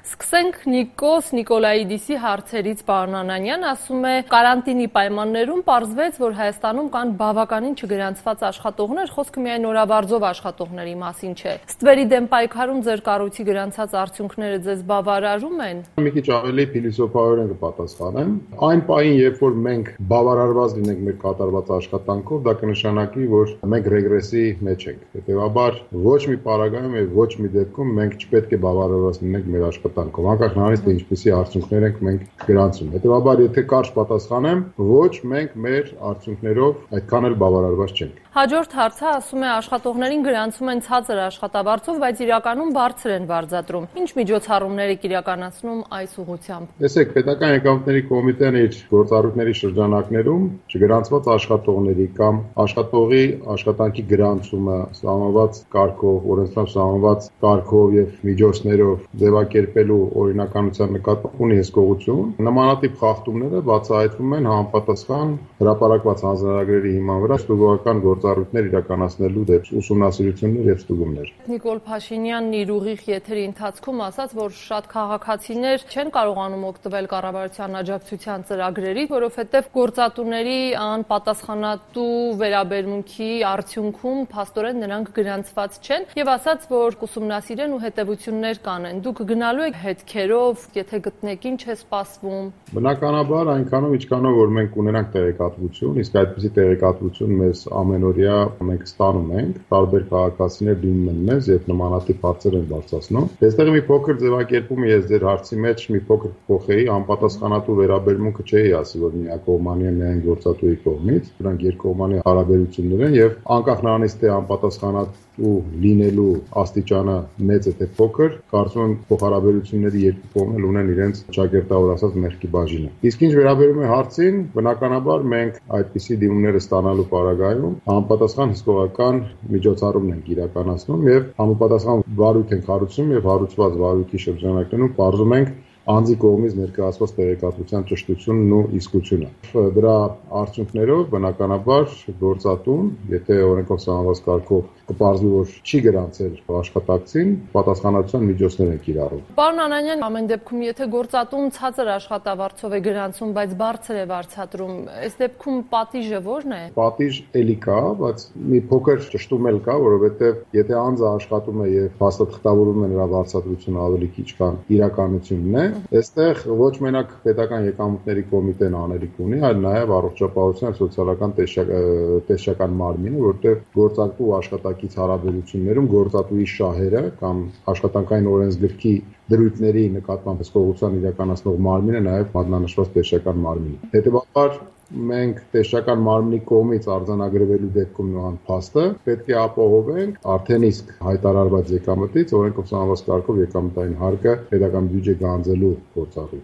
Սկսենք Նիկոս Նիկոլաիդիսի հարցերից, պարոն Անանյան ասում է, կարանտինի պայմաններում պարզվեց, որ Հայաստանում կան բավականին չգրանցված աշխատողներ, խոսքը միայն օրավարձով աշխատողների մասին չէ։ Ստվերի դեմ պայքարում ձեր կառույցի գրանցած արդյունքները ձեզ բավարարում են։ Մի քիչ ավելի փիլիսոփայորեն կպատասխանեմ։ Այն պահին, երբ որ մենք բավարարված լինենք մեր կատարված աշխատանքով, դա կնշանակի, որ մենք ռեգրեսի մեջ ենք։ Հետևաբար ոչ մի պարագայում եւ ոչ մի դեպքում մենք չպետք է բավարարված լինենք մեր աշխատանքով, անկախ նրանից թե ինչպիսի արդյունքներ ենք մենք գրանցում։ Հետևաբար, եթե կարճ պատասխանեմ, ոչ մենք մեր արդյունքներով այդքան էլ բավարարված չենք։ Հաջորդ հարցը ասում է, աշխատողներին գրանցում են ցածր աշխատավարձով, բայց իրականում բարձր են վարձատրում։ Ինչ միջոցառումներ եք իրականացնում այս ուղղությամբ։ Տեսեք, Պետական եկամուտների կոմիտեն իր գործառույթների շրջանակներում չգրանցված աշխատողների կամ աշխատողի աշխատանքի գրանցումը սահմանված կարգով, օրենսդրությամբ սահմանված կարգով եւ միջոցներով ձևակերպելու օրինականության նկատմամբ ունի հսկողություն։ Նմանատիպ խախտումները բացահայտվում են համապատասխան հրապարակված հանձնարարագրերի հիման վրա ստուգողական գործառույթներ իրականացնելու դեպքում ուսումնասիրություններ եւ ստուգումներ։ Նիկոլ Փաշինյանն իր ուղիղ եթերի ընթացքում ասաց, որ շատ քաղաքացիներ չեն կարողանում օգտվել կառավարության աջակցության ծրագրերից, որովհետեւ գործատուների անպատասխանատու վերաբերմունքի արդյունքում փաստորեն նրանք գրանցված չեն եւ ասաց, որ կուսումնասիրեն ու հետեւություններ կանեն։ Դուք գնալու եք հետքերով, եթե գտնեք ինչ է սպասվում։ Բնականաբար այնքանով ինչքանով որ մենք ունենանք տեղեկատվություն, իսկ այդպիսի տեղեկատվություն մեզ ամենօրյա մենք ստանում ենք, տարբեր քաղաքացիներ դիմում են մեզ եւ նմանատիպ հարցեր են բարձրացնում։ Այստեղ մի փոքր ձևակերպում ես ձեր հարցի մեջ մի փոքր փոխեի, անպատասխանատու վերաբերմունքը չէի ասի, որ միակողմանի է միայն գործատուի կողմից, դրանք երկկողմանի հարաբերություններ են եւ անկախ նրանից թե անպատասխանատու լինելու աստիճանը մեծ է թե փոքր, կարծում եմ փոխհարաբերությունների երկու կողմն ունեն իրենց ճակերտավոր ասած մեղքի բաժինը։ Իսկ ինչ վերաբերում է հարցին, բնականաբար մենք այդպիսի դիմումները ստանալու պարագայում համապատասխան հսկողական միջոցառումներ ենք իրականացնում եւ համապատասխան վարույթ ենք հարուցում եւ հարուցված վարույթի շրջանակներում պարզում ենք անձի կողմից ներկայացված տեղեկատվության ճշտությունն ու իսկությունը։ Դրա արդյունքներով բնականաբար գործատուն, եթե օրենքով սահմանված կարգով կպարզվի, որ չի գրանցել աշխատակցին, պատասխանատվության միջոցներ են կիրառում։ Պարոն Անանյան, ամեն դեպքում, եթե գործատուն ցածր աշխատավարձով է գրանցում, բայց բարձր է վարձատրում, այս դեպքում պատիժը ո՞րն է։ Պատիժ էլի կա, բայց մի փոքր ճշտում էլ կա, որովհետեւ եթե անձը աշխատում է եւ փաստաթղթավորում է նրա վարձատրությունը ավելի քիչ քան իրականությունն է, այստեղ ոչ մենակ Պետական եկամուտների կոմիտեն անելիք ունի, այլ նաեւ առողջապահության սոցիալական տեսչական մարմինը, որտեղ գործատու աշխատակից հարաբերություններում գործատուի շահերը կամ աշխատանքային օրենսգրքի դրույթների նկատմամբ հսկողության իրականացնող մարմինը նաեւ մատնանշված տեսչական մարմին է։ Հետևաբար մենք տեսչական մարմնի կողմից արձանագրվելու դեպքում նման փաստը պետք է ապահովենք արդեն իսկ հայտարարված եկամտից օրենքով սահմանված կարգով եկամտային հարկը պետական բյուջե գանձելու գործառույթ։